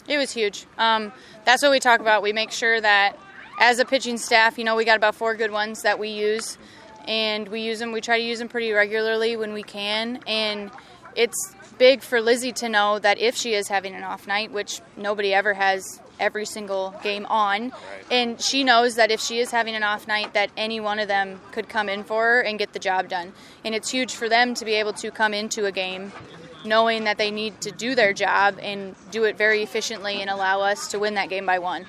It was huge. That's what we talk about. We make sure that as a pitching staff, we got about 4 good ones that we use, and we use them. We try to use them pretty regularly when we can, and it's big for Lizzie to know that if she is having an off night, which nobody ever has every single game on, and she knows that if she is having an off night, that any one of them could come in for her and get the job done. And it's huge for them to be able to come into a game knowing that they need to do their job and do it very efficiently and allow us to win that game by 1.